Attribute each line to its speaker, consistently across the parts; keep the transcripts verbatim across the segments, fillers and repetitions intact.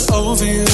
Speaker 1: over you.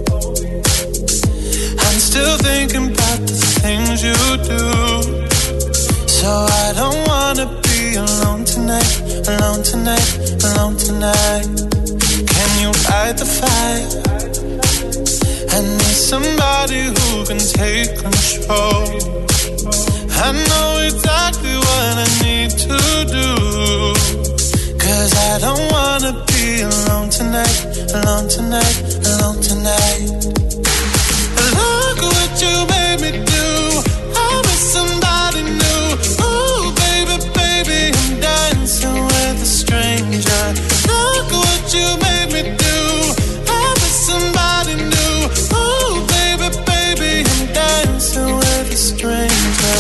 Speaker 1: I'm still thinking about the things you do. So I don't wanna be alone tonight, alone tonight, alone tonight. Can you fight the fire? I need somebody who can take control. I know exactly what I need to do. Cause I don't wanna be alone tonight, alone tonight, alone tonight. Look what you made me do. I'm with somebody new. Ooh, baby, baby, I'm dancing with a stranger. Look what you made me do. I'm with somebody new. Ooh, baby, baby, I'm dancing with a stranger.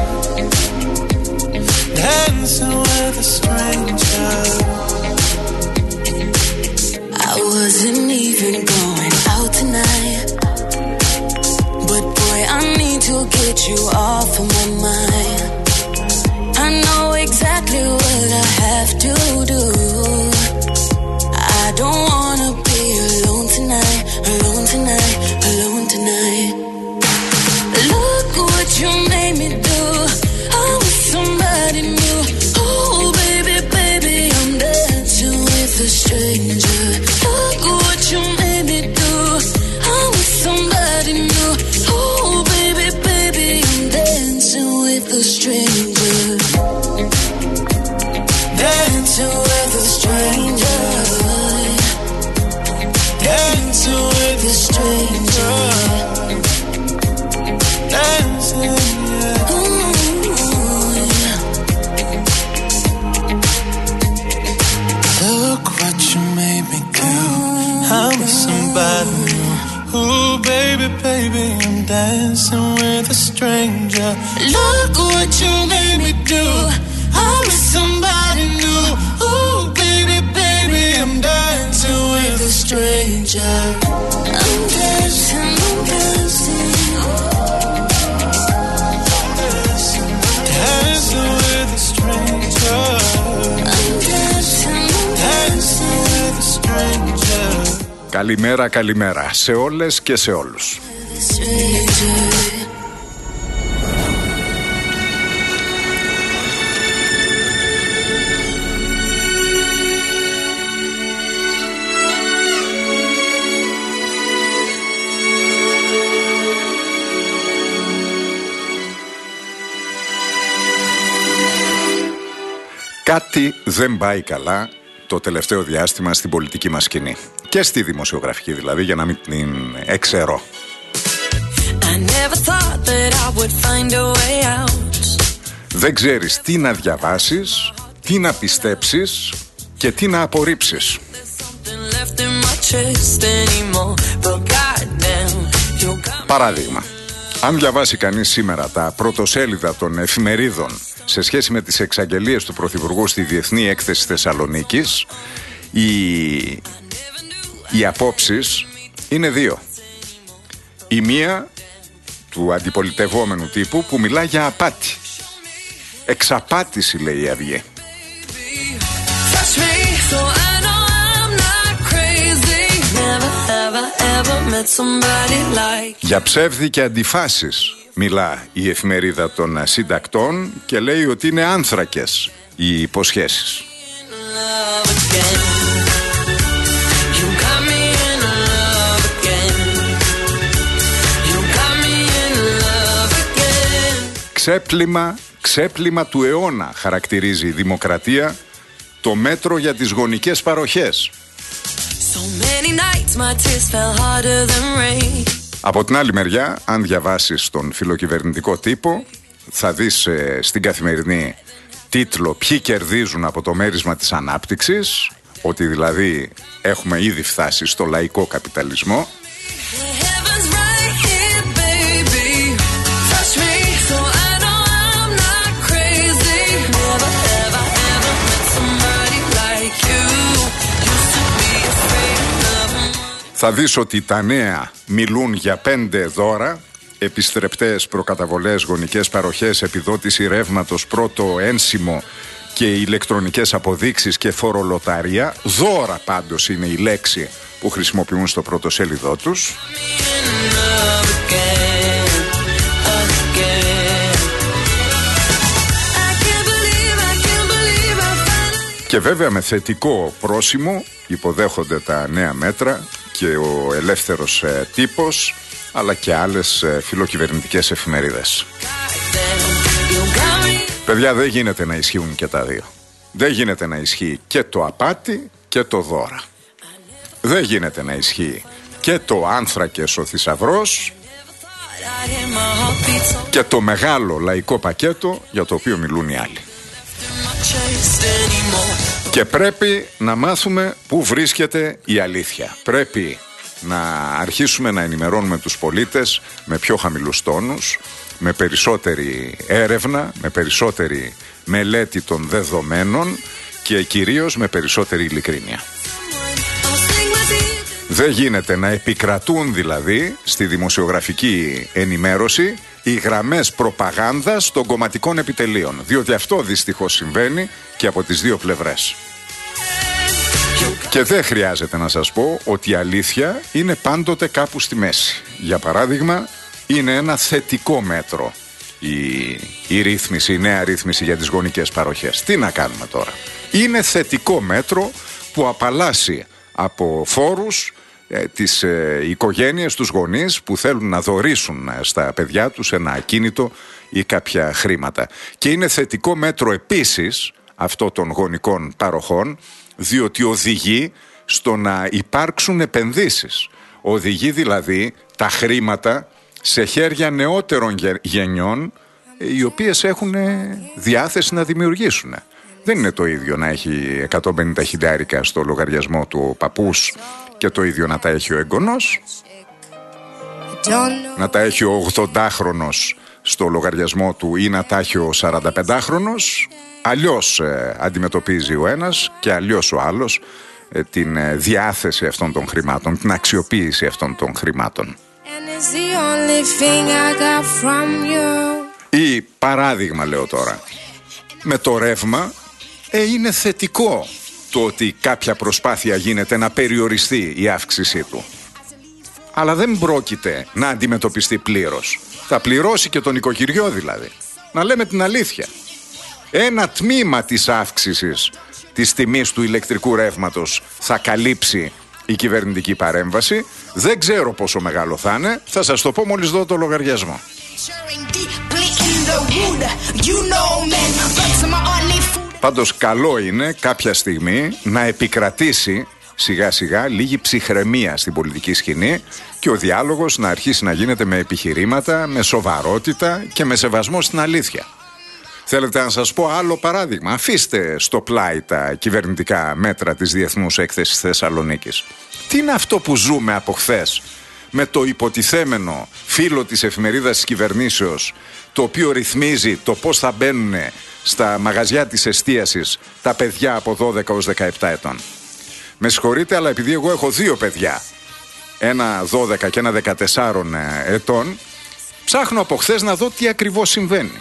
Speaker 1: Dancing with a stranger.
Speaker 2: I wasn't even going out tonight, but boy, I need to get you off of my mind. I know exactly what I have to do. I don't wanna be alone tonight, alone tonight, alone tonight. Look what you made me do. I'm with somebody new. Oh, baby, baby, I'm dancing with a stranger. Look what you made me do. I'm with somebody new. Oh, baby, baby, I'm dancing with a stranger. Dancing with a stranger. Dancing with a stranger. Dancing, yeah. Ooh, yeah.
Speaker 1: Look what you made me do. I'm with somebody new. Ooh, baby, baby, I'm dancing with a stranger. Look what you made me do. I'm with somebody new. Ooh, baby, baby, I'm dancing with a stranger.
Speaker 2: I'm dancing, I'm dancing.
Speaker 1: Dancing with a stranger.
Speaker 2: I'm dancing, I'm
Speaker 1: Dancing with a stranger.
Speaker 3: Καλημέρα, καλημέρα σε όλες και σε όλους. Κάτι δεν πάει καλά το τελευταίο διάστημα στην πολιτική μας σκηνή. Και στη δημοσιογραφική δηλαδή, για να μην την εξαιρώ. Δεν ξέρεις τι να διαβάσεις, τι να πιστέψεις και τι να απορρίψεις. Παράδειγμα, αν διαβάσει κανείς σήμερα τα πρωτοσέλιδα των εφημερίδων σε σχέση με τις εξαγγελίες του Πρωθυπουργού στη Διεθνή Έκθεση Θεσσαλονίκης, οι, οι απόψεις είναι δύο. Η μία του αντιπολιτευόμενου τύπου που μιλά για απάτη. Εξαπάτηση, λέει η Αυγή. Για ψεύδι και αντιφάσεις μιλά η εφημερίδα των συντακτών και λέει ότι είναι άνθρακες οι υποσχέσεις. Ξέπλυμα, ξέπλυμα του αιώνα χαρακτηρίζει η Δημοκρατία το μέτρο για τις γονικές παροχές. Από την άλλη μεριά, αν διαβάσεις τον φιλοκυβερνητικό τύπο, θα δεις ε, στην Καθημερινή τίτλο «Ποιοι κερδίζουν από το μέρισμα της ανάπτυξης», ότι δηλαδή έχουμε ήδη φτάσει στο λαϊκό καπιταλισμό. Θα δεις ότι τα νέα μιλούν για πέντε δώρα, επιστρεπτές προκαταβολές, γονικές παροχές, επιδότηση ρεύματος, πρώτο ένσημο και ηλεκτρονικές αποδείξεις και φορολοταρία. Δώρα πάντως είναι η λέξη που χρησιμοποιούν στο πρωτοσέλιδό τους. Και βέβαια με θετικό πρόσημο υποδέχονται τα νέα μέτρα και ο ελεύθερος ε, τύπος, αλλά και άλλες ε, φιλοκυβερνητικές εφημερίδες. Παιδιά, δεν γίνεται να ισχύουν και τα δύο. Δεν γίνεται να ισχύει και το απάτη και το δώρα. Δεν γίνεται να ισχύει και το άνθρακες ο θησαυρός και το μεγάλο λαϊκό πακέτο για το οποίο μιλούν οι άλλοι. Και πρέπει να μάθουμε πού βρίσκεται η αλήθεια. Πρέπει να αρχίσουμε να ενημερώνουμε τους πολίτες με πιο χαμηλούς τόνους, με περισσότερη έρευνα, με περισσότερη μελέτη των δεδομένων και κυρίως με περισσότερη ειλικρίνεια. Δεν γίνεται να επικρατούν δηλαδή στη δημοσιογραφική ενημέρωση οι γραμμές προπαγάνδας των κομματικών επιτελείων, διότι αυτό δυστυχώς συμβαίνει και από τις δύο πλευρές. Και δεν χρειάζεται να σας πω ότι η αλήθεια είναι πάντοτε κάπου στη μέση. Για παράδειγμα, είναι ένα θετικό μέτρο η, η ρύθμιση, η νέα ρύθμιση για τις γονικές παροχές. Τι να κάνουμε τώρα? Είναι θετικό μέτρο που απαλλάσσει από φόρους ε, τις ε, οικογένειες, τους γονείς που θέλουν να δωρήσουν στα παιδιά τους ένα ακίνητο ή κάποια χρήματα. Και είναι θετικό μέτρο επίσης αυτό των γονικών παροχών, διότι οδηγεί στο να υπάρξουν επενδύσεις. Οδηγεί δηλαδή τα χρήματα σε χέρια νεότερων γενιών, οι οποίες έχουν διάθεση να δημιουργήσουν. Δεν είναι το ίδιο να έχει εκατόν πενήντα χιλιάρικα στο λογαριασμό του ο παππούς και το ίδιο να τα έχει ο εγγονός, να τα έχει ο ογδοντάχρονος στο λογαριασμό του ή να τα έχει ο σαρανταπεντάχρονος. Αλλιώς ε, αντιμετωπίζει ο ένας και αλλιώς ο άλλος ε, την ε, διάθεση αυτών των χρημάτων, την αξιοποίηση αυτών των χρημάτων. Ή παράδειγμα λέω τώρα, με το ρεύμα ε, είναι θετικό το ότι κάποια προσπάθεια γίνεται να περιοριστεί η αύξησή του. Αλλά δεν πρόκειται να αντιμετωπιστεί πλήρως. Θα πληρώσει και το νοικοκυριό δηλαδή. Να λέμε την αλήθεια. Ένα τμήμα της αύξησης της τιμής του ηλεκτρικού ρεύματος θα καλύψει η κυβερνητική παρέμβαση. Δεν ξέρω πόσο μεγάλο θα είναι. Θα σας το πω μόλις δω το λογαριασμό. Πάντως καλό είναι κάποια στιγμή να επικρατήσει σιγά σιγά λίγη ψυχραιμία στην πολιτική σκηνή και ο διάλογος να αρχίσει να γίνεται με επιχειρήματα, με σοβαρότητα και με σεβασμό στην αλήθεια. Θέλετε να σας πω άλλο παράδειγμα? Αφήστε στο πλάι τα κυβερνητικά μέτρα της Διεθνούς Έκθεσης Θεσσαλονίκης. Τι είναι αυτό που ζούμε από χθες με το υποτιθέμενο φύλλο της εφημερίδας της κυβερνήσεως, το οποίο ρυθμίζει το πώς θα μπαίνουν στα μαγαζιά της εστίασης τα παιδιά από δώδεκα έως δεκαεπτά ετών? Με συγχωρείτε, αλλά επειδή εγώ έχω δύο παιδιά, ένα δώδεκα και ένα δεκατέσσερα ετών, ψάχνω από χθες να δω τι ακριβώς συμβαίνει.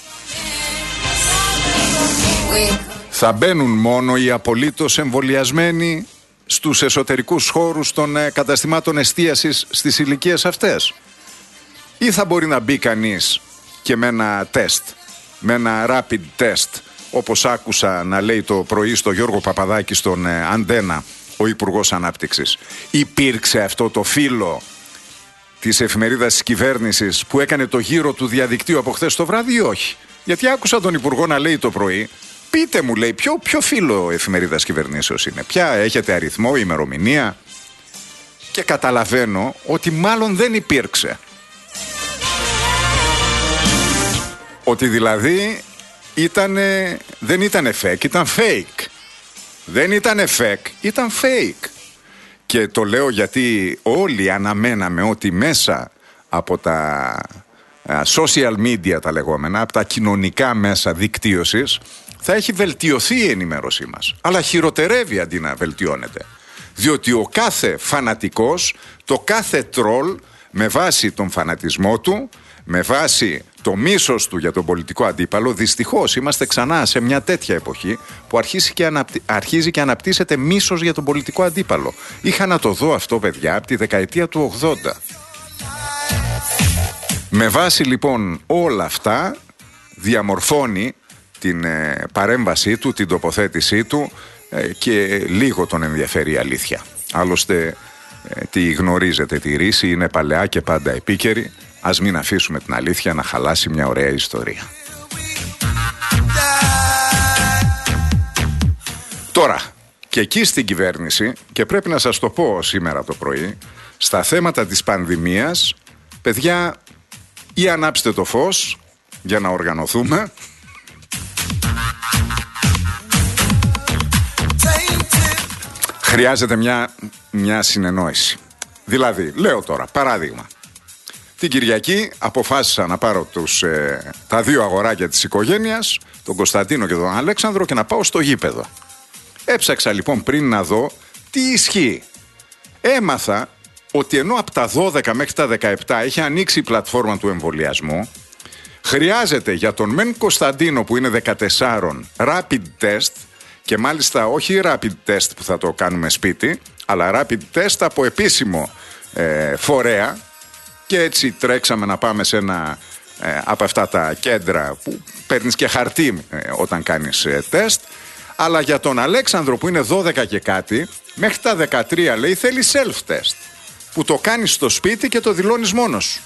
Speaker 3: Θα μπαίνουν μόνο οι απολύτως εμβολιασμένοι στους εσωτερικούς χώρους των καταστημάτων εστίασης στις ηλικίες αυτές? Ή θα μπορεί να μπει κανείς και με ένα τεστ, με ένα rapid test, όπως άκουσα να λέει το πρωί στο Γιώργο Παπαδάκη στον Αντένα ο Υπουργός Ανάπτυξης? Υπήρξε αυτό το φύλλο της εφημερίδας της κυβέρνησης που έκανε το γύρο του διαδικτύου από χθες το βράδυ ή όχι? Γιατί άκουσα τον Υπουργό να λέει το πρωί, πείτε μου, λέει, ποιο, ποιο φύλλο εφημερίδας κυβερνήσεως είναι, ποια έχετε αριθμό, ημερομηνία? Και καταλαβαίνω ότι μάλλον δεν υπήρξε. Ότι δηλαδή ήτανε, δεν ήταν fake, ήταν fake. Δεν ήταν fake, ήταν fake. Και το λέω γιατί όλοι αναμέναμε ότι μέσα από τα social media, τα λεγόμενα, από τα κοινωνικά μέσα δικτύωσης, θα έχει βελτιωθεί η ενημέρωσή μας. Αλλά χειροτερεύει αντί να βελτιώνεται. Διότι ο κάθε φανατικός, το κάθε τρόλ, με βάση τον φανατισμό του, με βάση το μίσος του για τον πολιτικό αντίπαλο, δυστυχώς είμαστε ξανά σε μια τέτοια εποχή που αρχίζει και, αναπτύ... αρχίζει και αναπτύσσεται μίσος για τον πολιτικό αντίπαλο. Είχα να το δω αυτό, παιδιά, από τη δεκαετία του ογδόντα. Με βάση λοιπόν όλα αυτά διαμορφώνει την ε, παρέμβασή του, την τοποθέτησή του ε, και λίγο τον ενδιαφέρει η αλήθεια. Άλλωστε ε, τη γνωρίζετε τη ρίση, είναι παλαιά και πάντα επίκαιρη. Ας μην αφήσουμε την αλήθεια να χαλάσει μια ωραία ιστορία. Τώρα, και εκεί στην κυβέρνηση, και πρέπει να σας το πω σήμερα το πρωί, στα θέματα της πανδημίας, παιδιά, ή ανάψτε το φως για να οργανωθούμε, χρειάζεται μια, μια συνεννόηση. Δηλαδή, λέω τώρα, παράδειγμα, την Κυριακή αποφάσισα να πάρω τους, ε, τα δύο αγοράκια της οικογένειας, τον Κωνσταντίνο και τον Αλέξανδρο, και να πάω στο γήπεδο. Έψαξα λοιπόν πριν να δω τι ισχύει. Έμαθα ότι ενώ από τα δώδεκα μέχρι τα δεκαεπτά έχει ανοίξει η πλατφόρμα του εμβολιασμού, χρειάζεται για τον μεν Κωνσταντίνο που είναι δεκατέσσερα rapid test, και μάλιστα όχι rapid test που θα το κάνουμε σπίτι, αλλά rapid test από επίσημο ε, φορέα, και έτσι τρέξαμε να πάμε σε ένα ε, από αυτά τα κέντρα που παίρνεις και χαρτί ε, όταν κάνεις ε, τεστ. Αλλά για τον Αλέξανδρο που είναι δώδεκα και κάτι, μέχρι τα δεκατρία λέει θέλει self-test, που το κάνεις στο σπίτι και το δηλώνεις μόνος σου.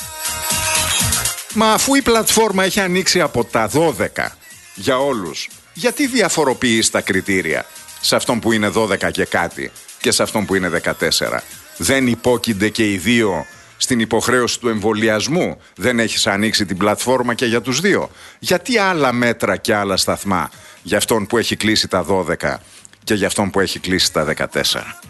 Speaker 3: Μα αφού η πλατφόρμα έχει ανοίξει από τα δώδεκα για όλους, γιατί διαφοροποιείς τα κριτήρια σε αυτόν που είναι δώδεκα και κάτι και σε αυτόν που είναι δεκατέσσερα? Δεν υπόκεινται και οι δύο στην υποχρέωση του εμβολιασμού? Δεν έχεις ανοίξει την πλατφόρμα και για τους δύο? Γιατί άλλα μέτρα και άλλα σταθμά για αυτόν που έχει κλείσει τα δώδεκα και για αυτόν που έχει κλείσει τα δεκατέσσερα?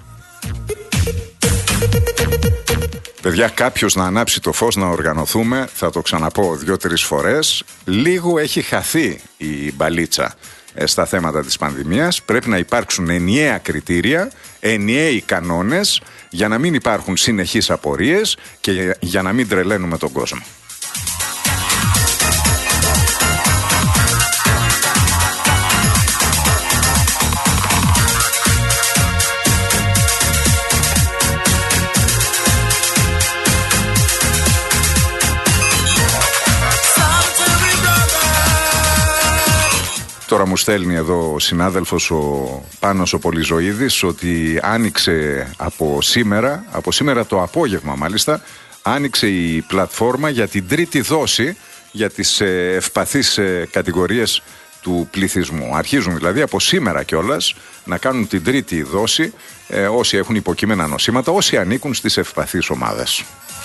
Speaker 3: Παιδιά, κάποιος να ανάψει το φως, να οργανωθούμε. Θα το ξαναπώ δύο-τρεις φορές. Λίγο έχει χαθεί η μπαλίτσα στα θέματα της πανδημίας. Πρέπει να υπάρξουν ενιαία κριτήρια, ενιαίοι κανόνες, για να μην υπάρχουν συνεχείς απορίες και για να μην τρελαίνουμε τον κόσμο. Τώρα μου στέλνει εδώ ο συνάδελφος ο Πάνος ο Πολυζωίδης ότι άνοιξε από σήμερα, από σήμερα το απόγευμα μάλιστα, άνοιξε η πλατφόρμα για την τρίτη δόση για τις ευπαθείς κατηγορίες του πληθυσμού. Αρχίζουν δηλαδή από σήμερα κιόλας να κάνουν την τρίτη δόση ε, όσοι έχουν υποκείμενα νοσήματα, όσοι ανήκουν στις ευπαθείς ομάδες.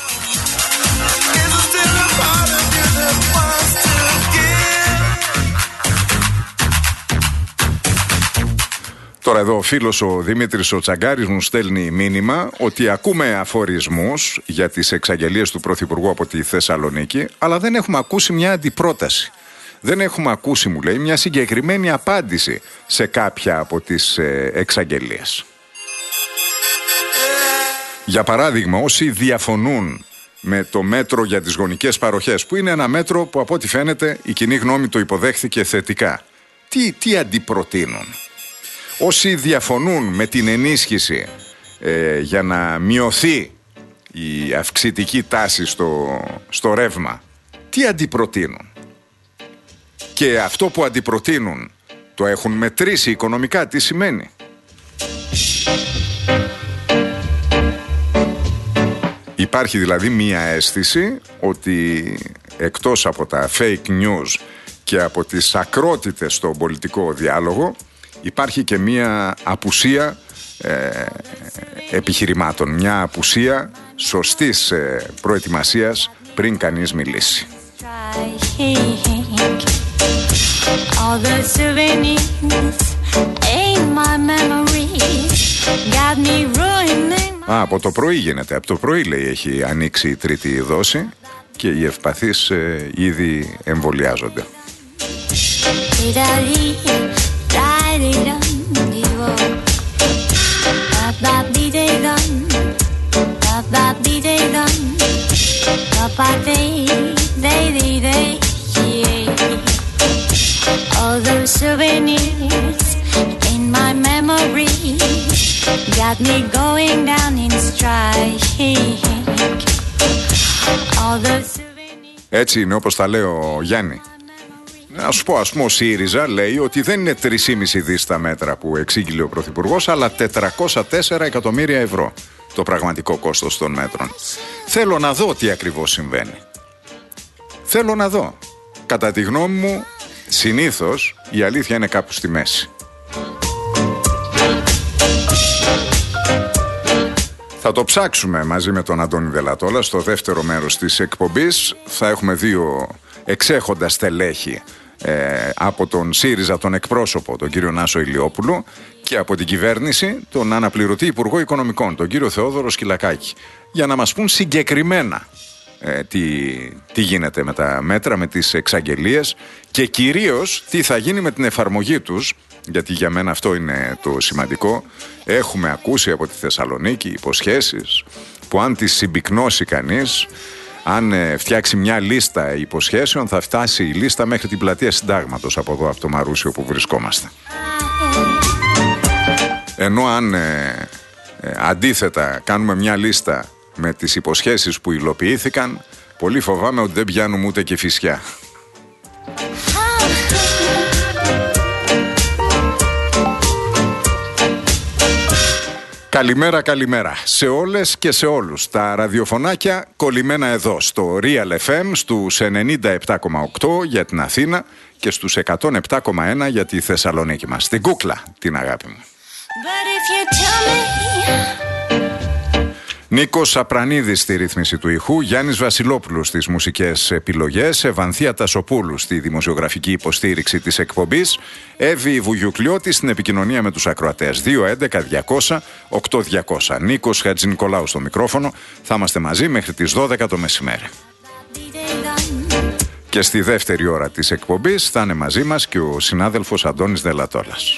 Speaker 3: Τώρα εδώ ο φίλος ο Δημήτρης ο Τσαγκάρης μου στέλνει μήνυμα ότι ακούμε αφορισμούς για τις εξαγγελίες του Πρωθυπουργού από τη Θεσσαλονίκη, αλλά δεν έχουμε ακούσει μια αντιπρόταση. Δεν έχουμε ακούσει, μου λέει, μια συγκεκριμένη απάντηση σε κάποια από τις ε, εξαγγελίες. Για παράδειγμα, όσοι διαφωνούν με το μέτρο για τις γονικές παροχές, που είναι ένα μέτρο που από ό,τι φαίνεται η κοινή γνώμη το υποδέχθηκε θετικά, τι, τι αντιπροτείνουν? Όσοι διαφωνούν με την ενίσχυση ε, για να μειωθεί η αυξητική τάση στο, στο ρεύμα, τι αντιπροτείνουν? Και αυτό που αντιπροτείνουν το έχουν μετρήσει οικονομικά? Τι σημαίνει? Υπάρχει δηλαδή μία αίσθηση ότι εκτός από τα fake news και από τις ακρότητες στον πολιτικό διάλογο, υπάρχει και μία απουσία ε, επιχειρημάτων, μια απουσία σωστής ε, προετοιμασίας πριν κανείς μιλήσει. Α, από το πρωί γίνεται. Από το πρωί, λέει, έχει ανοίξει η τρίτη δόση και οι ευπαθείς ε, ήδη εμβολιάζονται.
Speaker 2: they, they, they, yeah. All those souvenirs in my memory got me going down in strike. All those souvenirs.
Speaker 3: Έτσι είναι όπως τα λέω, Γιάννη. Να σου πω, ας πούμε, ο ΣΥΡΙΖΑ λέει ότι δεν είναι τρία κόμμα πέντε δις τα μέτρα που εξήγηλε ο Πρωθυπουργός, αλλά τετρακόσια τέσσερα εκατομμύρια ευρώ το πραγματικό κόστος των μέτρων. Θέλω να δω τι ακριβώς συμβαίνει. Θέλω να δω. Κατά τη γνώμη μου, συνήθως η αλήθεια είναι κάπου στη μέση. Θα το ψάξουμε μαζί με τον Αντώνη Δελατόλα στο δεύτερο μέρος της εκπομπής. Θα έχουμε δύο εξέχοντα στελέχη ε, από τον ΣΥΡΙΖΑ, τον εκπρόσωπο, τον κύριο Νάσο Ηλιόπουλο, και από την κυβέρνηση τον αναπληρωτή Υπουργό Οικονομικών, τον κύριο Θεόδωρο Σκυλακάκη, για να μας πούν συγκεκριμένα ε, τι, τι γίνεται με τα μέτρα, με τις εξαγγελίες και κυρίως τι θα γίνει με την εφαρμογή τους, γιατί για μένα αυτό είναι το σημαντικό. Έχουμε ακούσει από τη Θεσσαλονίκη υποσχέσεις που αν τις συμπυκνώσει κανείς, αν ε, φτιάξει μια λίστα υποσχέσεων, θα φτάσει η λίστα μέχρι την πλατεία Συντάγματος από εδώ, από το Μαρούσιο που βρισκόμαστε. Ενώ αν ε, ε, αντίθετα κάνουμε μια λίστα με τις υποσχέσεις που υλοποιήθηκαν, πολύ φοβάμαι ότι δεν πιάνουμε ούτε και φυσιά. Καλημέρα, καλημέρα σε όλες και σε όλους. Τα ραδιοφωνάκια κολλημένα εδώ στο Real εφ εμ στους ενενήντα επτά κόμμα οκτώ για την Αθήνα και στους εκατόν επτά κόμμα ένα για τη Θεσσαλονίκη μας. Την κούκλα, την αγάπη μου. Νίκος Απρανίδης στη ρύθμιση του ηχού, Γιάννης Βασιλόπουλος στις μουσικές επιλογές, Ευανθία Τασοπούλου στη δημοσιογραφική υποστήριξη της εκπομπής, Εύη Βουγιουκλιώτη στην επικοινωνία με τους ακροατές. δύο έντεκα διακόσια οκτώ διακόσια. Νίκος Χατζηνικολάου στο μικρόφωνο. Θα είμαστε μαζί μέχρι τις δώδεκα το μεσημέρι. Και στη δεύτερη ώρα της εκπομπής θα είναι μαζί μας και ο συνάδελφος Αντώνης Δελατόλας.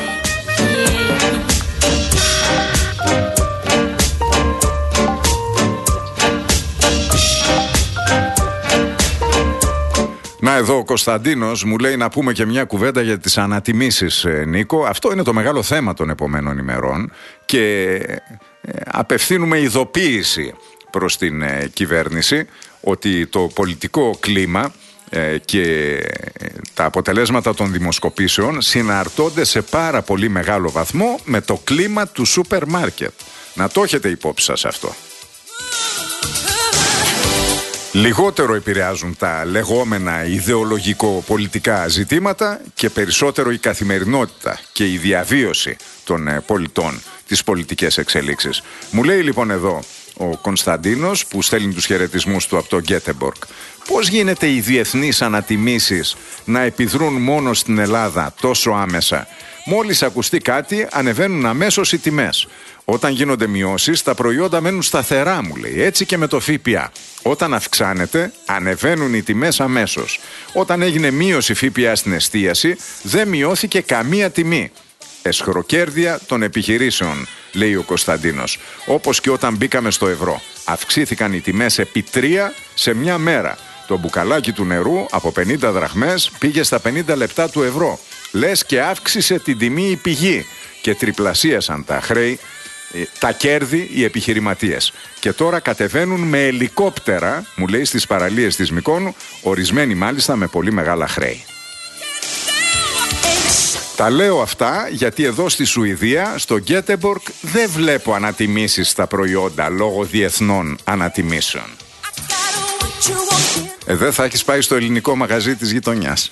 Speaker 3: Να, εδώ ο Κωνσταντίνος μου λέει να πούμε και μια κουβέντα για τις ανατιμήσεις, Νίκο. Αυτό είναι το μεγάλο θέμα των επομένων ημερών και απευθύνουμε ειδοποίηση προς την κυβέρνηση ότι το πολιτικό κλίμα και τα αποτελέσματα των δημοσκοπήσεων συναρτώνται σε πάρα πολύ μεγάλο βαθμό με το κλίμα του σούπερ μάρκετ. Να το έχετε υπόψη σας αυτό. Λιγότερο επηρεάζουν τα λεγόμενα ιδεολογικο-πολιτικά ζητήματα και περισσότερο η καθημερινότητα και η διαβίωση των πολιτών, τις πολιτικές εξελίξεις. Μου λέει λοιπόν εδώ ο Κωνσταντίνος που στέλνει τους χαιρετισμούς του από το Γκέτεμπορκ, πώς γίνεται οι διεθνείς ανατιμήσεις να επιδρούν μόνο στην Ελλάδα τόσο άμεσα? Μόλις ακουστεί κάτι ανεβαίνουν αμέσως οι τιμές. Όταν γίνονται μειώσεις τα προϊόντα μένουν σταθερά, μου λέει. Έτσι και με το ΦΠΑ. Όταν αυξάνεται ανεβαίνουν οι τιμές αμέσως. Όταν έγινε μείωση ΦΠΑ στην εστίαση δεν μειώθηκε καμία τιμή. Εσχροκέρδεια των επιχειρήσεων, λέει ο Κωνσταντίνος. Όπως και όταν μπήκαμε στο ευρώ. Αυξήθηκαν οι τιμές επί τρία σε μια μέρα. Το μπουκαλάκι του νερού από πενήντα δραχμές πήγε στα πενήντα λεπτά του ευρώ. Λες και αύξησε την τιμή η πηγή και τριπλασίασαν τα χρέη, τα κέρδη οι επιχειρηματίες. Και τώρα κατεβαίνουν με ελικόπτερα, μου λέει, στις παραλίες της Μυκόνου, ορισμένοι μάλιστα με πολύ μεγάλα χρέη. Τα λέω αυτά γιατί εδώ στη Σουηδία, στο Γκέτεμπορκ, δεν βλέπω ανατιμήσεις στα προϊόντα λόγω διεθνών ανατιμήσεων. Ε, δεν θα έχεις πάει στο ελληνικό μαγαζί της γειτονιάς.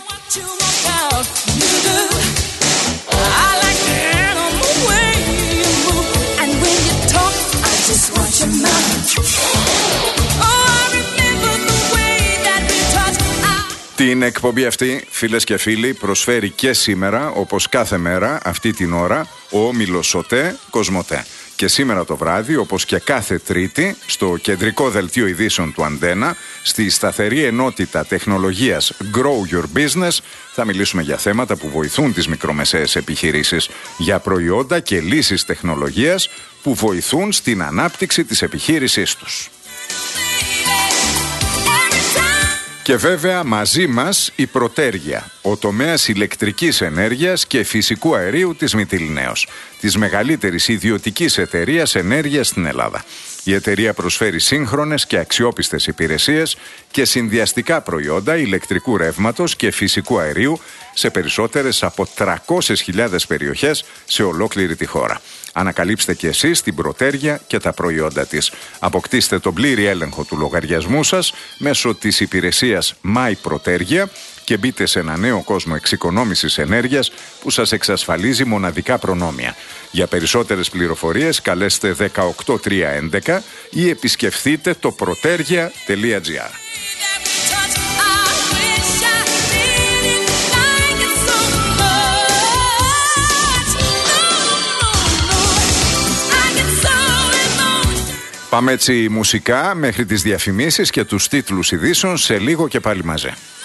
Speaker 3: Την εκπομπή αυτή, φίλες και φίλοι, προσφέρει και σήμερα, όπως κάθε μέρα, αυτή την ώρα, ο όμιλος ΣΟΤΕ Κοσμοτέ. Και σήμερα το βράδυ, όπως και κάθε Τρίτη, στο κεντρικό δελτίο ειδήσεων του Αντένα, στη σταθερή ενότητα τεχνολογίας Grow Your Business, θα μιλήσουμε για θέματα που βοηθούν τις μικρομεσαίες επιχειρήσεις, για προϊόντα και λύσεις τεχνολογίας που βοηθούν στην ανάπτυξη της επιχείρησής τους. Και βέβαια μαζί μας η Πρωτέργεια, ο τομέας ηλεκτρικής ενέργειας και φυσικού αερίου της Μυτιληναίος, της μεγαλύτερης ιδιωτικής εταιρείας ενέργειας στην Ελλάδα. Η εταιρεία προσφέρει σύγχρονες και αξιόπιστες υπηρεσίες και συνδυαστικά προϊόντα ηλεκτρικού ρεύματος και φυσικού αερίου σε περισσότερες από τριακόσιες χιλιάδες περιοχές σε ολόκληρη τη χώρα. Ανακαλύψτε και εσείς την Πρωτέργεια και τα προϊόντα της. Αποκτήστε τον πλήρη έλεγχο του λογαριασμού σας μέσω της υπηρεσίας My Πρωτέργεια και μπείτε σε ένα νέο κόσμο εξοικονόμησης ενέργειας που σας εξασφαλίζει μοναδικά προνόμια. Για περισσότερες πληροφορίες καλέστε δεκαοκτώ τριακόσια έντεκα ή επισκεφθείτε το protergia τελεία gr. Πάμε έτσι μουσικά μέχρι τις διαφημίσεις και τους τίτλους ειδήσεων σε λίγο και πάλι μαζί.